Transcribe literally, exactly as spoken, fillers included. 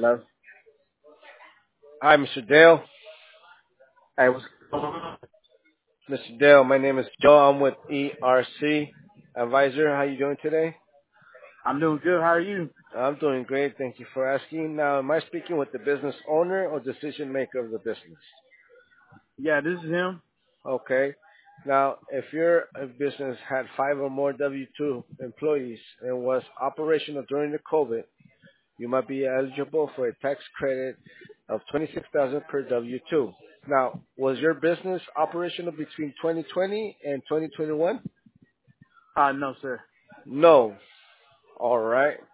Hello. Hi, Mister Dale. Hey, what's going on? Mister Dale, my name is Joe. I'm with E R C Advisor. How you doing today? I'm doing good. How are you? I'm doing great. Thank you for asking. Now, am I speaking with the business owner or decision maker of the business? Yeah, this is him. Okay. Now, if your uh, business had five or more W two employees and was operational during the COVID, you might be eligible for a tax credit of twenty-six thousand dollars per W two. Now, was your business operational between twenty twenty and twenty twenty-one? Uh, no, sir. No. All right.